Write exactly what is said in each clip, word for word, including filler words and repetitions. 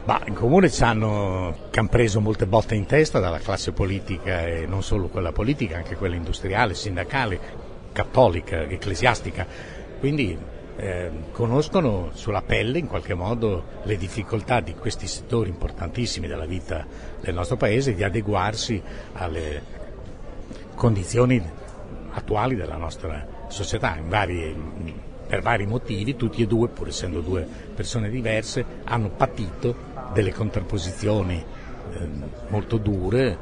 Ma in comune ci hanno, che hanno preso molte botte in testa dalla classe politica e non solo quella politica, anche quella industriale, sindacale, cattolica, ecclesiastica. Quindi eh, conoscono sulla pelle in qualche modo le difficoltà di questi settori importantissimi della vita del nostro paese di adeguarsi alle condizioni attuali della nostra società in vari per vari motivi. Tutti e due, pur essendo due persone diverse, hanno patito delle contrapposizioni eh, molto dure.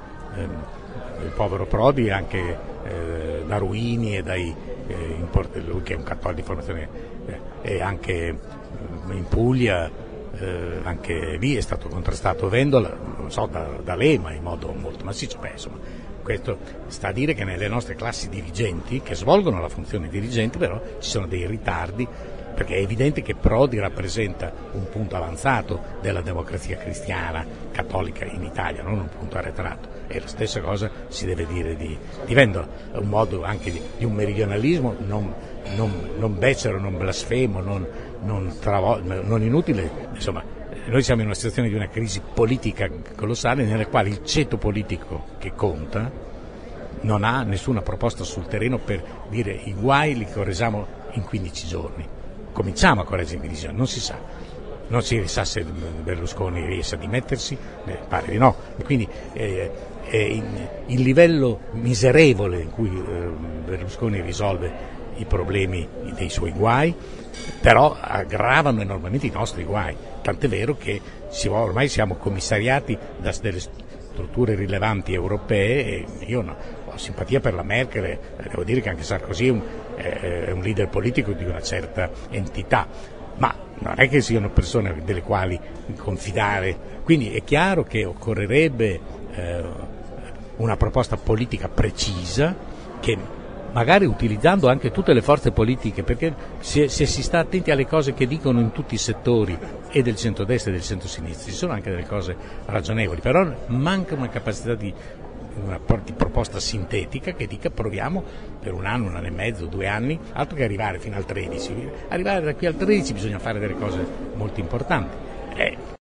Eh, il povero Prodi anche eh, da Ruini e dai eh, import- lui che è un cattolico di formazione eh, e anche eh, in Puglia eh, anche lì è stato contrastato Vendola, non so, da, da Lema in modo molto massiccio. Beh, insomma, questo sta a dire che nelle nostre classi dirigenti, che svolgono la funzione dirigente, però ci sono dei ritardi, perché è evidente che Prodi rappresenta un punto avanzato della democrazia cristiana cattolica in Italia, non un punto arretrato. E la stessa cosa si deve dire di, di Vendola, è un modo anche di, di un meridionalismo non, non, non becero, non blasfemo, non, non, travo, non inutile. Insomma, noi siamo in una situazione di una crisi politica colossale nella quale il ceto politico che conta non ha nessuna proposta sul terreno per dire i guai li correggiamo in quindici giorni. Cominciamo a correggere in quindici giorni, non si sa. Non si sa se Berlusconi riesce a dimettersi, eh, pare di no. E quindi eh, eh, il livello miserevole in cui eh, Berlusconi risolve i problemi dei suoi guai, però aggravano enormemente i nostri guai. Tant'è vero che si, ormai siamo commissariati da delle strutture rilevanti europee e io no, ho simpatia per la Merkel, e devo dire che anche Sarkozy è un, è un leader politico di una certa entità, ma non è che siano persone delle quali confidare. Quindi è chiaro che occorrerebbe eh, una proposta politica precisa che magari utilizzando anche tutte le forze politiche, perché se, se si sta attenti alle cose che dicono in tutti i settori e del centrodestra e del centrosinistra, ci sono anche delle cose ragionevoli, però manca una capacità di, una, di proposta sintetica che dica proviamo per un anno, un anno e mezzo, due anni, altro che arrivare fino al tredici. Arrivare da qui al tredici bisogna fare delle cose molto importanti. Eh,